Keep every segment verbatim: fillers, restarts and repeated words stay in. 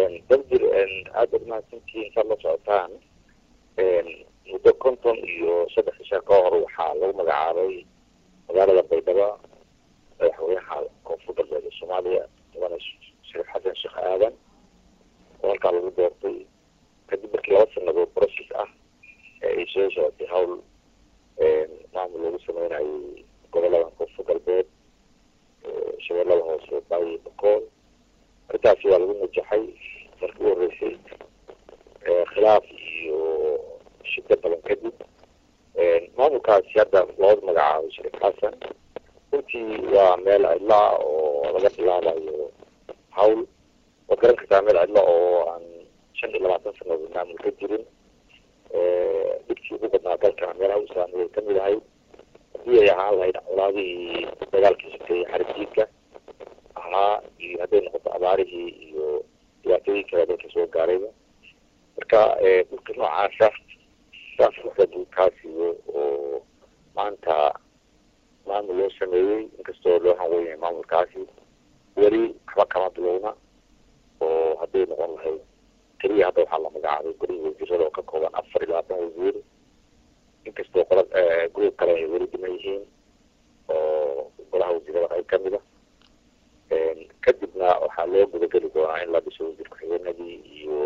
dabdir aada mahadsantihiin intaad la socotaan muddo konton iyo saddex isha ka hor waxaa lagu magacaabay magaalada baydhabo madaxweynaha koonfur galbeed ee soomaaliya mudane shariif xasan sheekh aadan oo halkaa lagu doortay kadib markii laba sanadood process ah ee ay soo socotay hawl maamul lagu sameynayay gobolada koonfur galbeed shabeellada hoose baayo bakool arrintaasi waa lagu najaxay markii u horreysay khilaaf iyo shiddo badan kadib maamulkaasi hadda looga magacaabay shariif xasan runtii waa meel cidla oo laga bilaabayo hawl waad garan kartaa meel cidla oo aan shan iyo labaatan sanadood maamul ka jirin dhibkii ugu badnaa dalkana meelaha u saameeyay kamid ahay haddii ay ahaan lahayd colaadihii dagaalkii sokeeyey xarijiidka ahaa iyo hadday noqoto abaarihii iyo dhibaatooyin kale dalka soo gaarayba marka dhulka noocaasa saas waxda dhulkaasiyo oo maanta maamul loo sameeyey inkastoo loo hanweynaya maamulkaasi weli waxba kama bilowna oo hadday noqon lahayd keliya hadda waxaa la magacaabay guriga wasiirada oo ka kooban afar iyo labaatan wasiir inkastoo qola gurub kale ay weli dhiman yihiin oo golaha wasiirada qayb kamid a kadibna waxaa loo gudageli doonaa in la dhiso wasiir ku-xigeenadii iyo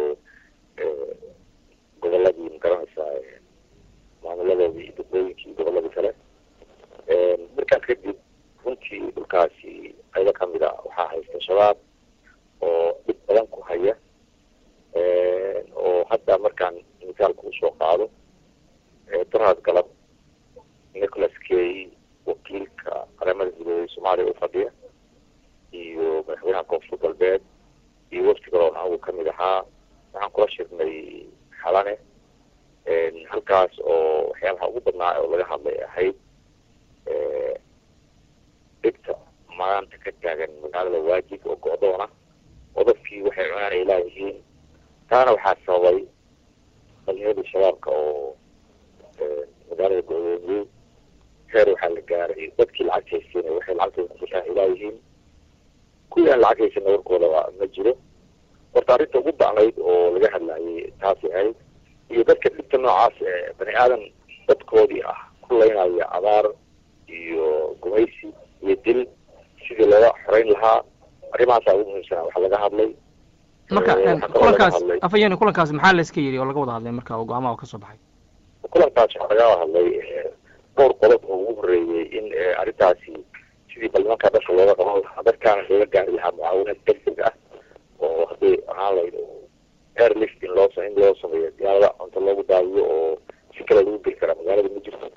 goboladii magaranaysaa maamuladoodii iyo degmooyinkii iyo goboladii kale markaas kadib runtii dhulkaasi qaybo kamid a waxaa haysta shabaab oo dhib badan ku haya oo hadda markaan misaalka usoo qaado daraad galab nicholas kay wakiilka qaramada midoobey soomaaliya u fadhiya iyo madaxweynaha koonfur galbeed iyo wafti kaloon anagu kamid ahaa waxaan kula shirnay xalane halkaas oo waxyaabaha ugu badnaa oo laga hadlay ahayd dhibta maanta ka taagan magaalada waajib oo go-doona oo dadkii waxay cunaanay laayihiin taana waxaa sababay dhalinyadii shabaabka oo magaalada go-doomiyey heer waxaa la gaaray dadkii lacag haysteen waxay lacagtooda kubitaan ay laayihiin kuwii aan lacag haysan warkoodaba ma jiro horta arrinta ugu bacnayd oo laga hadlayay taasi ahayd iyo dadka dhibta noocaas ee bani aadan dadkoodii ah ku leynaya abaar iyo gumaysi iyo dil sidii looga xoreyn lahaa arrimahaasaa ugu muhiimsanaa waxaa laga hadlay marka kulankaas afayeen kulankaas maxaa la iska yiri oo laga wada hadlay marka oo go'aamaha ka soo baxay kulankaas waxaa laga hadlay dhowr qodob oo ugu horreeyey in arrintaasi sidii balmanka dadka looga qaban lahaa dadkaana looga gaari lahaa mucaawinad degdeg ah oo hadday ahaan lahayd airlift in loo in loo sameeyo diyaarada cunto loogu daadiyo oo si kale lagu geli karaa magaalada ma jirto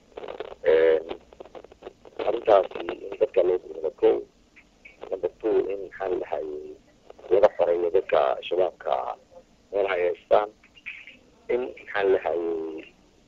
arrintaasi in dadka loo gurmado ko number two in maxaa la dhahayay laga xoreeyo dadka shabaabka meelaha ay haystaan in maxaa la dhahayay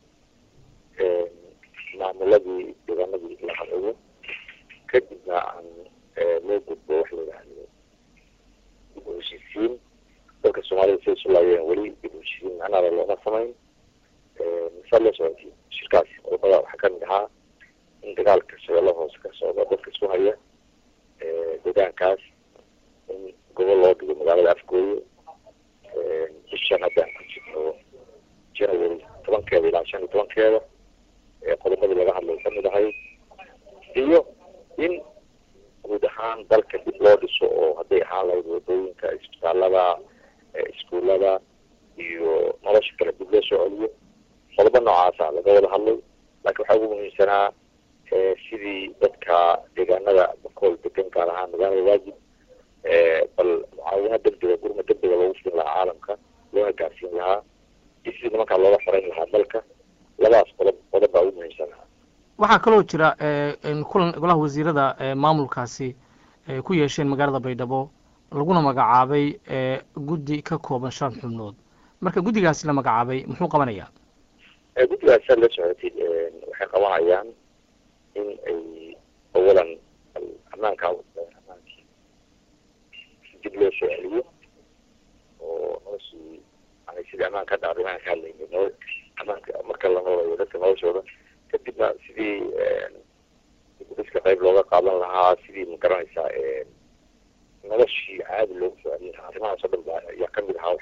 maamuladii deegaanadii la habeeyo kadibna aan loo gudbo wax la yidhaahdo dib u heshiisiin dalka soomaalida siday isu laayeen weli dib u heshiisiin macnaada looma samayn misaal loo socotay shirkaasi qodobada waxaa kamid ahaa in dagaalka shabeellada hoose ka socda dadka isku haya deegaankaas in gobol loo dhigo magaalada afgooye bishan haddaan ku jirno january tobankeeda ilaa shan iyo tobankeeda qodobadii laga hadlay kamid ahayd iyo in guud ahaan dalka dib loo dhiso oo hadday ahaan lahayd wadooyinka isbitaalada iskuullada iyo nolosha kale dib loo soo celiyo qodobo noocaasa laga wada hadlay laakiin waxaa ugu muhiimsanaa sidii dadka deegaanada bakool degan gaar ahaan magaalada waajib bal mucaawina degdega gurma degdega loogu siin lahaa caalamka loona gaarsiin lahaa iyo sidii nimankaa looga xoreyn lahaa dalka labadaas qodob qodob baa ugu muhiimsanaa waxaa kaloo jira kulan golaha wasiirada maamulkaasi ku yeesheen magaalada baydhabo laguna magacaabay guddi ka kooban shan xubnood marka guddigaasi la magacaabay muxuu qabanayaa guddigaas saa la socotay waxay qabanayaan in ay awalan ammaanka ammaankii dib loo soo celiyo oo noloshii yani sidii ammaanka hadda arrimahan ka hadlayna noo ammaanka marka la noolayo dadka noloshooda kadibna sidii diska qayb looga qaadan lahaa sidii ma garanaysaa noloshii caadi loogu soo celin lahaa arrimahaas oo dhan baa ayaa kamid ahaa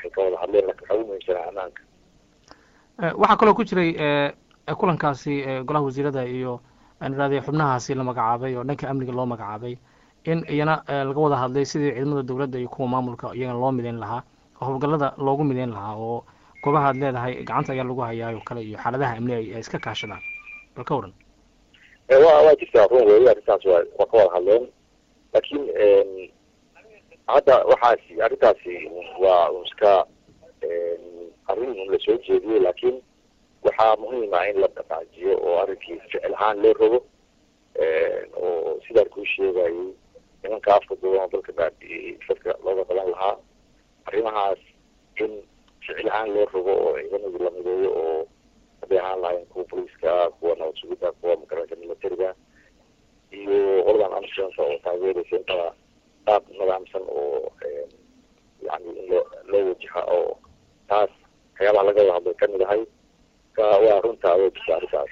waxay ka wada hadleen laakiin waxaa ugu muhiimsanaa ammaanka. waxaa kaloo ku jiray kulankaasi golaha wasiirada iyo aan idhahday xubnahaasi la magacaabay oo dhanka amniga loo magacaabay in iyana laga wada hadlay sidii ciidamada dowladda iyo kuwa maamulka iyagana loo mideyn lahaa oo howlgallada loogu mideyn lahaa oo goobaha ad leedahay gacanta ayaa lagu hayaa oo kale iyo xaaladaha amni ay iska kaashadaan bal ka waran. wa waa jirtaa run weeye arrintaas waa waa ka wada hadleen laakiin hadda waxaasi arrintaasi waa iska arrin la soo jeediyey laakiin waxaa muhiim ah in la dhaqaajiyo oo arrinkii ficil ahaan loo rogo oo sidaan kuu sheegayay nimanka afka duwan dalka baabi'iyey dadka looga qaban lahaa arrimahaas in ficil ahaan loo rogo oo ciidamadii la mideeyo oo hadday ahaan lahayn kuwa booliiska kuwa nabad sugidda kuwa magaranka militariga iyo qoladan amshanka oo taageeraysa intada qaab nidaamsan oo yani in loo loo wajaha oo taas waxyaabaha laga wada hadlay kamid ahay waa runta way jirta arrintaas.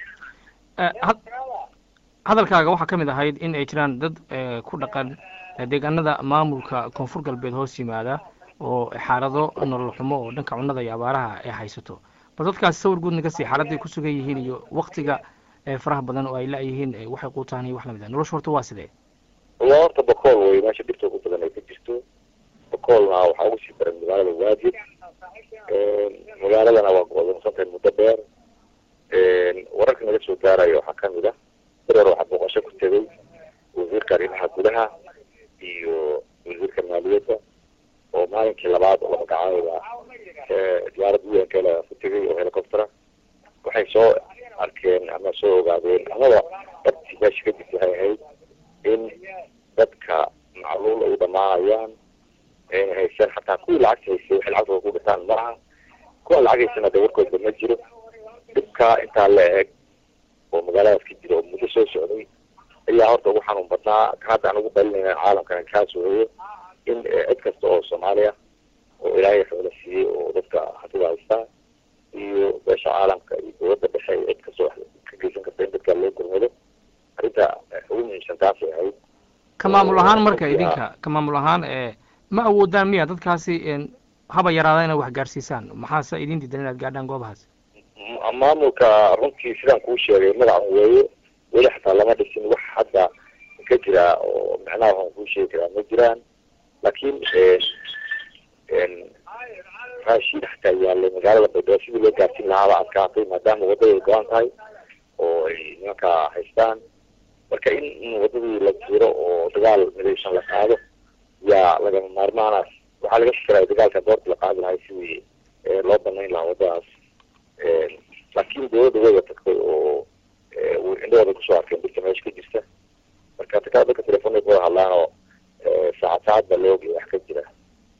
hadalkaaga waxaa kamid ahayd in ay jiraan dad ku dhaqan deegaanada maamulka koonfur galbeed hoos yimaada oo xaalado nolol xumo oo dhanka cunnada iyo abaaraha ay haysato bal dadkaasi sawir guud naga sii xaaladday ku sugan yihiin iyo waktiga faraha badan oo ay la-yihiin waxay quutaan iyo wax lamid ah nolosha horta waa sidee? waa horta bakool wey meesha dhibta ugu badan ay ka jirto. bakoolna waxaa ugu sii daran magaalada waajib magaaladana waa go'doonsantahay muddo dheer. wararka naga soo gaaraya waxaa kamid ah dareer waxaa booqasho ku tegay wasiirka arrimaha gudaha iyo wasiirka maaliyadda oo maalinkii labaad oo la magacaabaya diyaarad u n k la ku tegay oo helicoptera waxay soo arkeen ama soo ogaadeen amaba dadkii meesha ka jirta waxay ahayd in dadka macluul ay dhamaanayaan ayna haysan xataa kuwii lacagta haysay waxay lacagtooda ku gataan maaha kuwa lacag haysana dee warkoodba ma jiro. dhibka intaa la eg oo magaaladaas ka jira oo muddo soo socday ayaa horta ugu xanuun badnaa ka hadda aan ugu balinayna caalamkana kaas weeye in cid kasta oo soomaaliya oo ilaahay xoola siiyey oo dadka hantida haystaa iyo beesha caalamka iyo dowladda dhexe iyo cid kasta wax ka geysan karta in dadka loo gurmado arrinta ugu muhiimsan taasay ahayd. ka maamul ahaan marka idinka ka maamul ahaan ma awoodaan miya dadkaasi haba yaraada inaad wax gaarsiisaan maxaase idin diidan inaad gaadhaan goobahaas? maamulka runtii sidaan kuu sheegay magacan weeye weli xataa lama dhisin wax hadda ka jira oo macnaha waxaan kuu sheegi karaa ma jiraan laakiin raashiin xataa yaalay magaalada baydhabo sidii loo gaarsiin lahaaba adkaatay maadaama wadada ay go-an tahay oo ay nimanka haystaan marka in wadadii la jiro oo dagaal midaysan la qaado yaa lagama maarmaanaas waxaa laga fikiraa dagaalka doorta la qaadi lahay sidii loo banayn lahaa wadadaas laakiin dowladda wayga tagtay oo indhahooda kusoo arkeen dadka meesha ka jirta marka takaa dadka telefoona